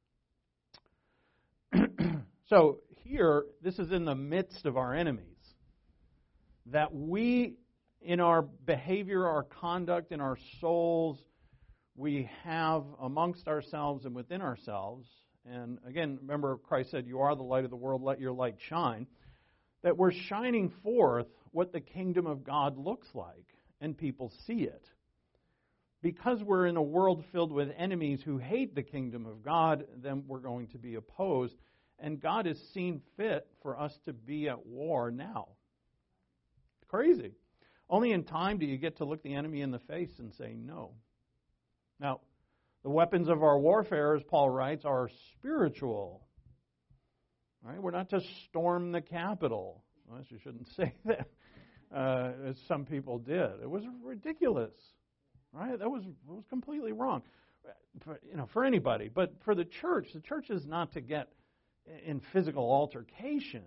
So here, this is in the midst of our enemies. That we, in our behavior, our conduct, in our souls, we have amongst ourselves and within ourselves, and again, remember Christ said, you are the light of the world, let your light shine, that we're shining forth what the kingdom of God looks like, and people see it. Because we're in a world filled with enemies who hate the kingdom of God, then we're going to be opposed. And God has seen fit for us to be at war now. It's crazy. Only in time do you get to look the enemy in the face and say no. Now, the weapons of our warfare, as Paul writes, are spiritual. Right? We're not to storm the Capitol. Well, you shouldn't say that, as some people did. It was ridiculous. Right? That was completely wrong. For anybody. But for the church is not to get in physical altercation.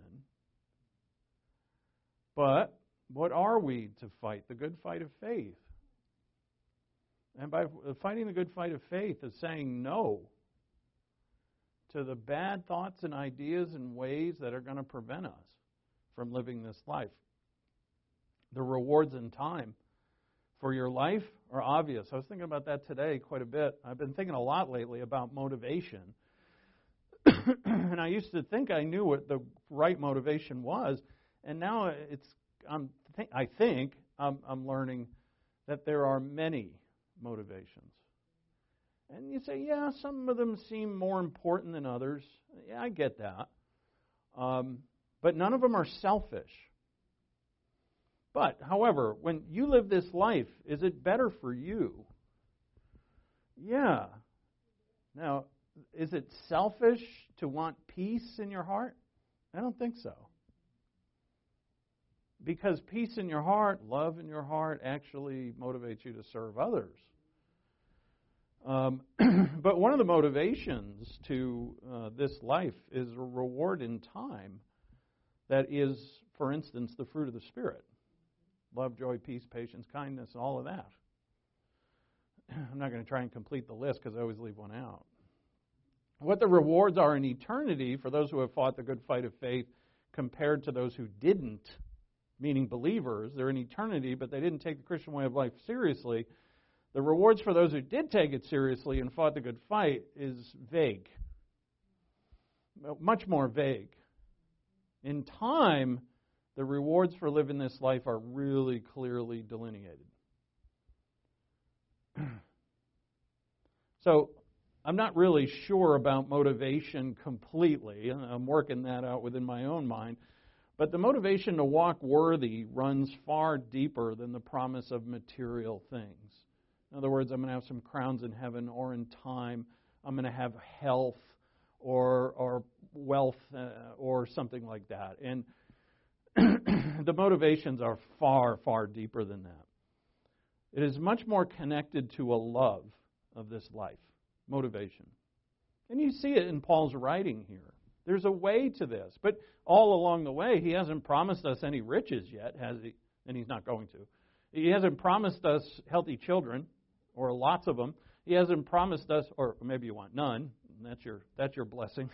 But what are we to fight? The good fight of faith. And by fighting the good fight of faith is saying no to the bad thoughts and ideas and ways that are going to prevent us from living this life. The rewards in time for your life are obvious. I was thinking about that today quite a bit. I've been thinking a lot lately about motivation. And I used to think I knew what the right motivation was, and now I think I'm learning that there are many motivations. And you say, yeah, some of them seem more important than others. Yeah, I get that. But none of them are selfish. But, however, when you live this life, is it better for you? Yeah. Now, is it selfish to want peace in your heart? I don't think so. Because peace in your heart, love in your heart, actually motivates you to serve others. But one of the motivations to this life is a reward in time that is, for instance, the fruit of the Spirit. Love, joy, peace, patience, kindness, all of that. I'm not going to try and complete the list because I always leave one out. What the rewards are in eternity for those who have fought the good fight of faith compared to those who didn't, meaning believers, they're in eternity, but they didn't take the Christian way of life seriously. The rewards for those who did take it seriously and fought the good fight is vague. Much more vague. In time, the rewards for living this life are really clearly delineated. So, I'm not really sure about motivation completely. I'm working that out within my own mind. But the motivation to walk worthy runs far deeper than the promise of material things. In other words, I'm going to have some crowns in heaven, or in time, I'm going to have health or wealth or something like that. And the motivations are far, far deeper than that. It is much more connected to a love of this life, motivation. And you see it in Paul's writing here. There's a way to this. But all along the way, he hasn't promised us any riches yet, has he? And he's not going to. He hasn't promised us healthy children, or lots of them. He hasn't promised us, or maybe you want none. That's your blessing.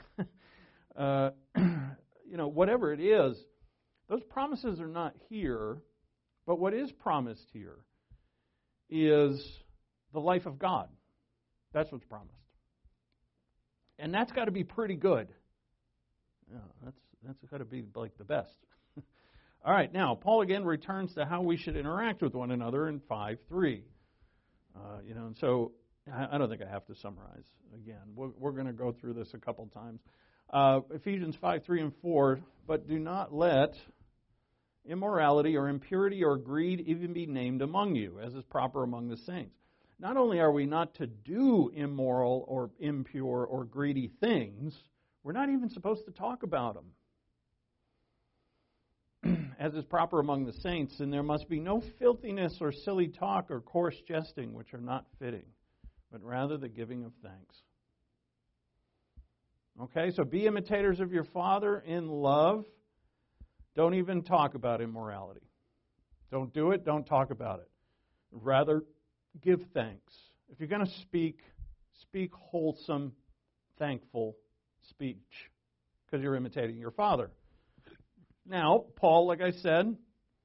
Whatever it is, those promises are not here. But what is promised here is the life of God. That's what's promised. And that's got to be pretty good. Yeah, that's got to be like the best. All right, now, Paul again returns to how we should interact with one another in 5:3. And so I don't think I have to summarize again. We're going to go through this a couple times. Ephesians 5:3 and 4, but do not let immorality or impurity or greed even be named among you, as is proper among the saints. Not only are we not to do immoral or impure or greedy things, we're not even supposed to talk about them, as is proper among the saints, and there must be no filthiness or silly talk or coarse jesting, which are not fitting, but rather the giving of thanks. Okay, so be imitators of your Father in love. Don't even talk about immorality. Don't do it, don't talk about it. Rather, give thanks. If you're going to speak wholesome, thankful speech, because you're imitating your Father. Now, Paul, like I said,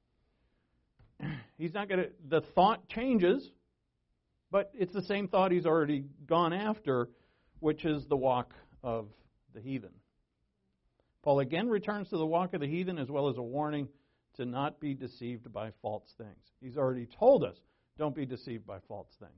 he's not going to, the thought changes, but it's the same thought he's already gone after, which is the walk of the heathen. Paul again returns to the walk of the heathen as well as a warning to not be deceived by false things. He's already told us, don't be deceived by false things.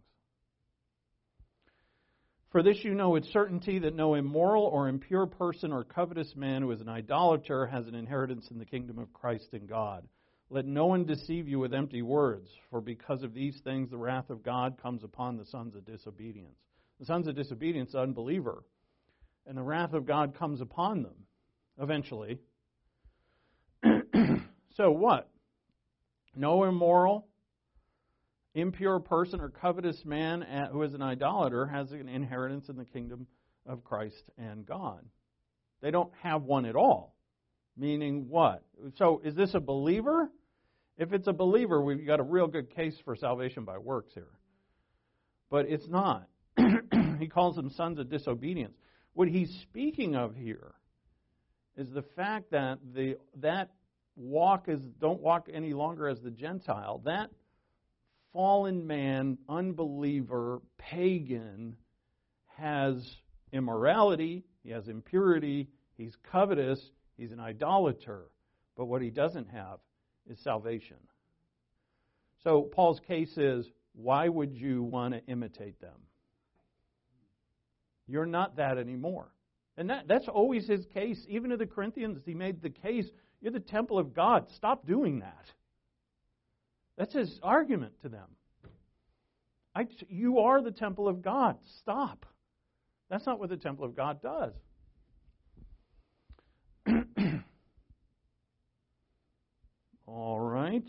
For this you know with certainty that no immoral or impure person or covetous man who is an idolater has an inheritance in the kingdom of Christ and God. Let no one deceive you with empty words, for because of these things the wrath of God comes upon the sons of disobedience. The sons of disobedience, unbeliever, and the wrath of God comes upon them. eventually. So what? No immoral, impure person or covetous man who is an idolater has an inheritance in the kingdom of Christ and God. They don't have one at all. Meaning what? So is this a believer? If it's a believer, we've got a real good case for salvation by works here. But it's not. He calls them sons of disobedience. What he's speaking of here is the fact that that don't walk any longer as the Gentile. That fallen man, unbeliever, pagan, has immorality, he has impurity, he's covetous, he's an idolater. But what he doesn't have is salvation. So Paul's case is, why would you want to imitate them? You're not that anymore. And that's always his case. Even to the Corinthians, he made the case, you're the temple of God. Stop doing that. That's his argument to them. You are the temple of God. Stop. That's not what the temple of God does. All right.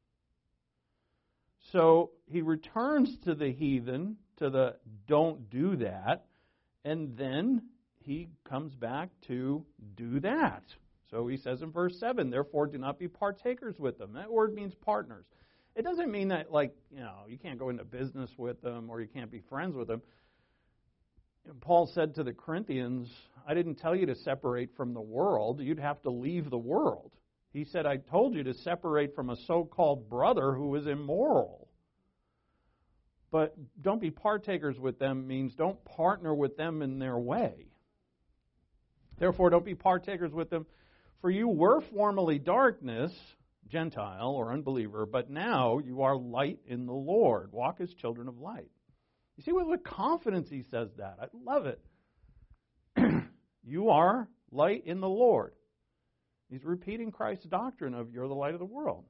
So he returns to the heathen, to the don't do that, and then he comes back to do that. So he says in verse 7, therefore do not be partakers with them. That word means partners. It doesn't mean that, you can't go into business with them or you can't be friends with them. Paul said to the Corinthians, I didn't tell you to separate from the world. You'd have to leave the world. He said, I told you to separate from a so-called brother who is immoral. But don't be partakers with them means don't partner with them in their way. Therefore, don't be partakers with them. For you were formerly darkness, Gentile or unbeliever, but now you are light in the Lord. Walk as children of light. You see with what confidence he says that. I love it. You are light in the Lord. He's repeating Christ's doctrine of you're the light of the world.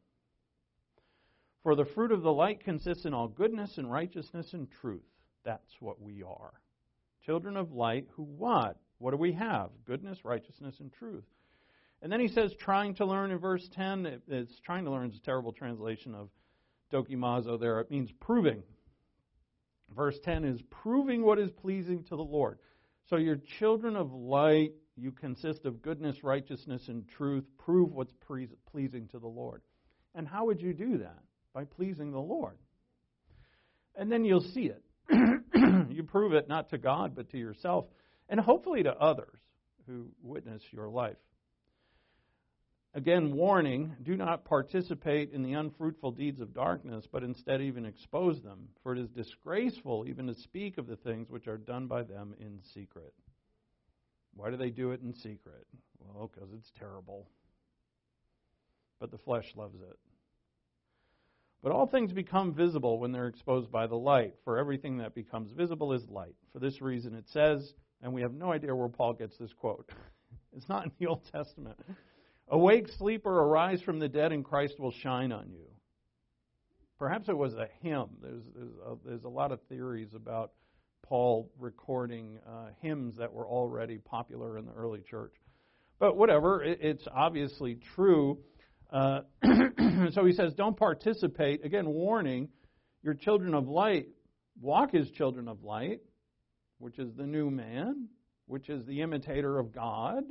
For the fruit of the light consists in all goodness and righteousness and truth. That's what we are. Children of light who what? What do we have? Goodness, righteousness, and truth. And then he says trying to learn in verse 10. It's trying to learn is a terrible translation of dokimazo there. It means proving. Verse 10 is proving what is pleasing to the Lord. So you're children of light. You consist of goodness, righteousness, and truth. Prove what's pleasing to the Lord. And how would you do that? By pleasing the Lord. And then you'll see it. You prove it not to God, but to yourself, and hopefully to others who witness your life. Again, warning, do not participate in the unfruitful deeds of darkness, but instead even expose them. For it is disgraceful even to speak of the things which are done by them in secret. Why do they do it in secret? Well, because it's terrible. But the flesh loves it. But all things become visible when they're exposed by the light. For everything that becomes visible is light. For this reason it says, and we have no idea where Paul gets this quote. It's not in the Old Testament. Awake, sleeper, arise from the dead, and Christ will shine on you. Perhaps it was a hymn. There's a lot of theories about Paul recording hymns that were already popular in the early church. But whatever, it's obviously true. So he says, don't participate. Again, warning, you're children of light. Walk as children of light, which is the new man, which is the imitator of God.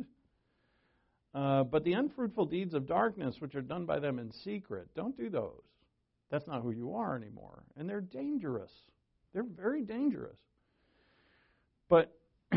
But the unfruitful deeds of darkness, which are done by them in secret, don't do those. That's not who you are anymore. And they're dangerous. They're very dangerous. But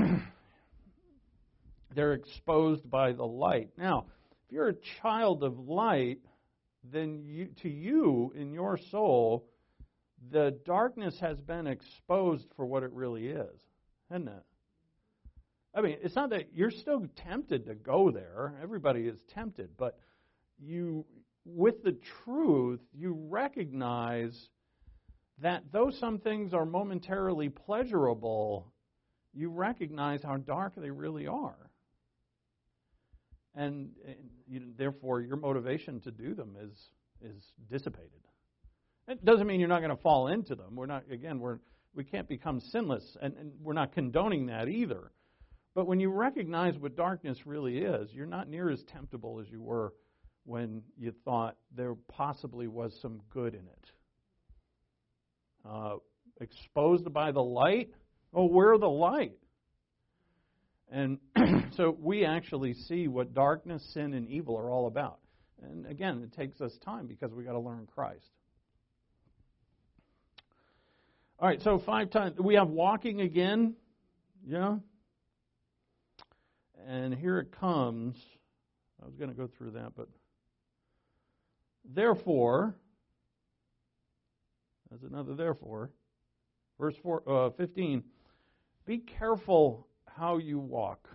they're exposed by the light. Now, if you're a child of light, then to you, in your soul, the darkness has been exposed for what it really is, isn't it? I mean, it's not that you're still tempted to go there. Everybody is tempted. But with the truth, you recognize that though some things are momentarily pleasurable, you recognize how dark they really are. And therefore, your motivation to do them is dissipated. It doesn't mean you're not going to fall into them. We can't become sinless, and we're not condoning that either. But when you recognize what darkness really is, you're not near as temptable as you were when you thought there possibly was some good in it. Exposed by the light? Oh, we're the light. And so we actually see what darkness, sin, and evil are all about. And again, it takes us time because we got to learn Christ. All right, so 5 times. We have walking again. Yeah. And here it comes. I was going to go through that, but therefore, there's another therefore. Verse 15. Be careful how you walk.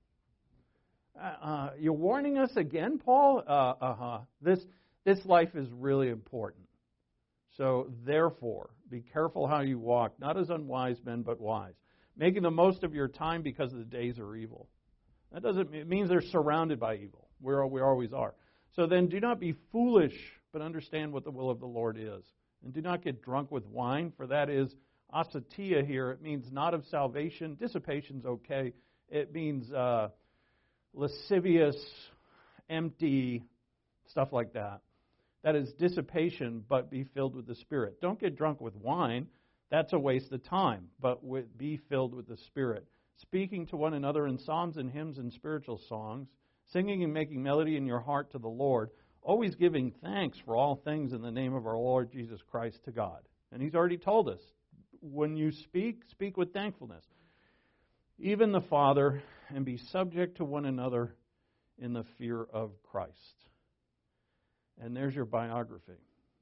You're warning us again, Paul? This life is really important. So, therefore, be careful how you walk, not as unwise men, but wise, making the most of your time because the days are evil. It means they're surrounded by evil. We always are. So then, do not be foolish, but understand what the will of the Lord is. And do not get drunk with wine, for that is asatia here. It means not of salvation. Dissipation's okay. It means lascivious, empty, stuff like that. That is dissipation, but be filled with the Spirit. Don't get drunk with wine. That's a waste of time. But be filled with the Spirit. Speaking to one another in psalms and hymns and spiritual songs, singing and making melody in your heart to the Lord, always giving thanks for all things in the name of our Lord Jesus Christ to God. And He's already told us, when you speak, speak with thankfulness. Even the Father, and be subject to one another in the fear of Christ. And there's your biography.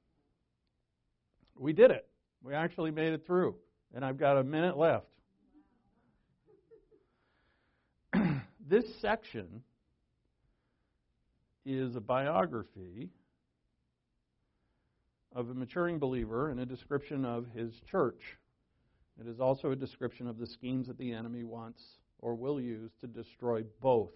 We did it. We actually made it through. And I've got a minute left. This section is a biography of a maturing believer and a description of his church. It is also a description of the schemes that the enemy wants or will use to destroy both.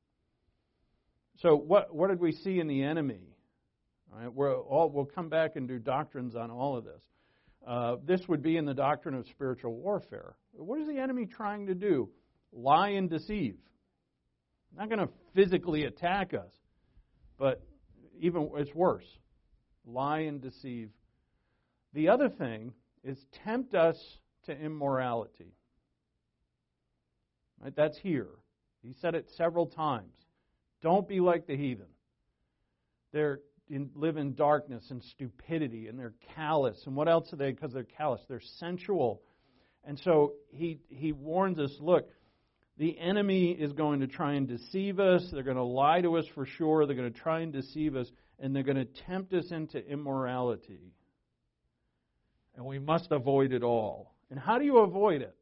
So what did we see in the enemy? All right, we'll come back and do doctrines on all of this. This would be in the doctrine of spiritual warfare. What is the enemy trying to do? Lie and deceive. Not going to physically attack us, but even it's worse. Lie and deceive. The other thing is tempt us to immorality. Right? That's here. He said it several times. Don't be like the heathen. They live in darkness and stupidity, and they're callous. And what else are they? Because they're callous. They're sensual. And so he warns us, look, the enemy is going to try and deceive us. They're going to lie to us for sure. They're going to try and deceive us. And they're going to tempt us into immorality. And we must avoid it all. And how do you avoid it?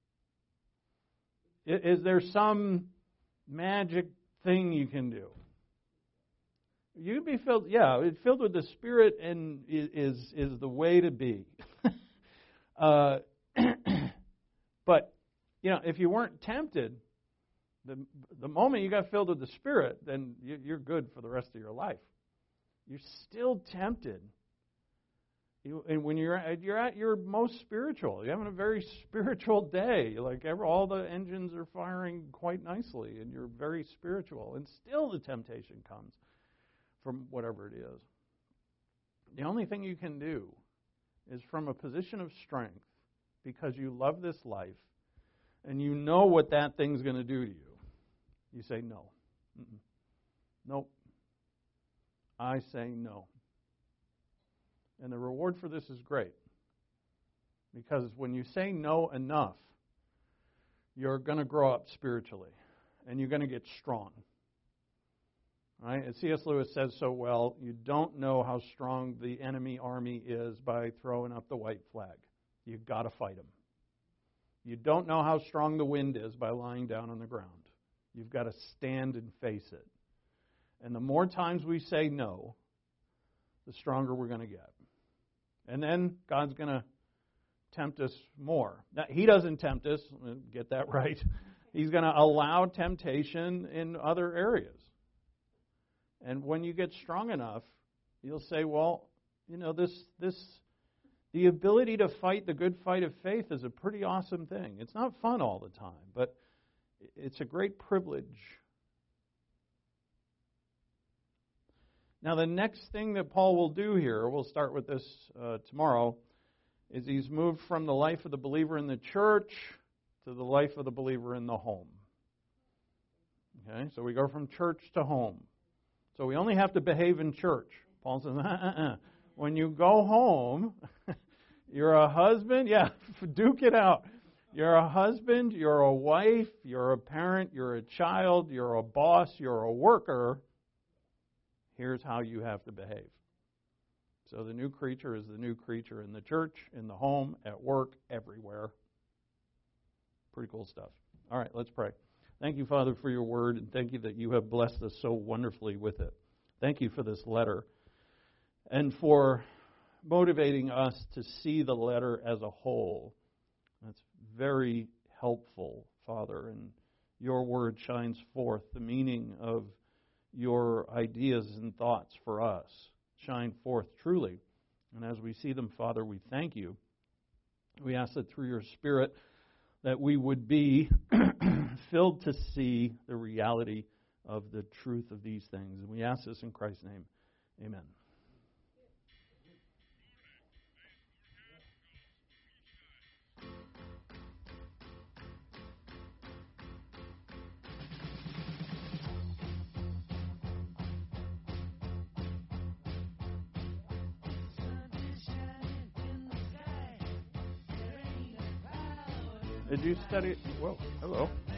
Is there some magic thing you can do? You can be filled, filled with the Spirit and is the way to be. But, if you weren't tempted, the moment you got filled with the Spirit, then you're good for the rest of your life. You're still tempted. And when you're at your most spiritual, you're having a very spiritual day. Like all the engines are firing quite nicely, and you're very spiritual. And still the temptation comes from whatever it is. The only thing you can do is from a position of strength, because you love this life, and you know what that thing's going to do to you. You say no. Nope. I say no. And the reward for this is great. Because when you say no enough, you're going to grow up spiritually. And you're going to get strong. Right? As C.S. Lewis says so well, you don't know how strong the enemy army is by throwing up the white flag. You've got to fight them. You don't know how strong the wind is by lying down on the ground. You've got to stand and face it. And the more times we say no, the stronger we're going to get. And then God's going to tempt us more. Now, He doesn't tempt us, get that right. He's going to allow temptation in other areas. And when you get strong enough, you'll say, well, the ability to fight the good fight of faith is a pretty awesome thing. It's not fun all the time, but it's a great privilege. Now, the next thing that Paul will do here, we'll start with this tomorrow, is he's moved from the life of the believer in the church to the life of the believer in the home. Okay, so we go from church to home. So we only have to behave in church. Paul says, when you go home, you're a husband. Yeah, duke it out. You're a husband, you're a wife, you're a parent, you're a child, you're a boss, you're a worker. Here's how you have to behave. So the new creature is the new creature in the church, in the home, at work, everywhere. Pretty cool stuff. All right, let's pray. Thank you, Father, for your word, and thank you that you have blessed us so wonderfully with it. Thank you for this letter and for motivating us to see the letter as a whole. That's very helpful, Father, and your word shines forth the meaning of your ideas and thoughts for us. Shine forth truly. And as we see them, Father, we thank you. We ask that through your Spirit that we would be filled to see the reality of the truth of these things. And we ask this in Christ's name. Amen. Did you study? Whoa, hello.